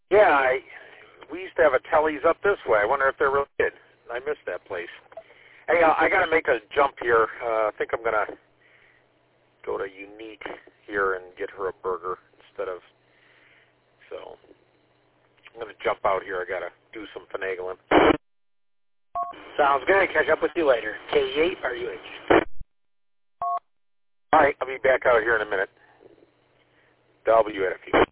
Yeah, we used to have a Telly's up this way. I wonder if they're really good. I missed that place. Hey, I got to make a jump here. I think I'm going to go to Unique here and get her a burger instead of... So, I'm going to jump out here. I got to do some finagling. Sounds good. Catch up with you later. K8 RUH. All right, I'll be back out here in a minute. WFU.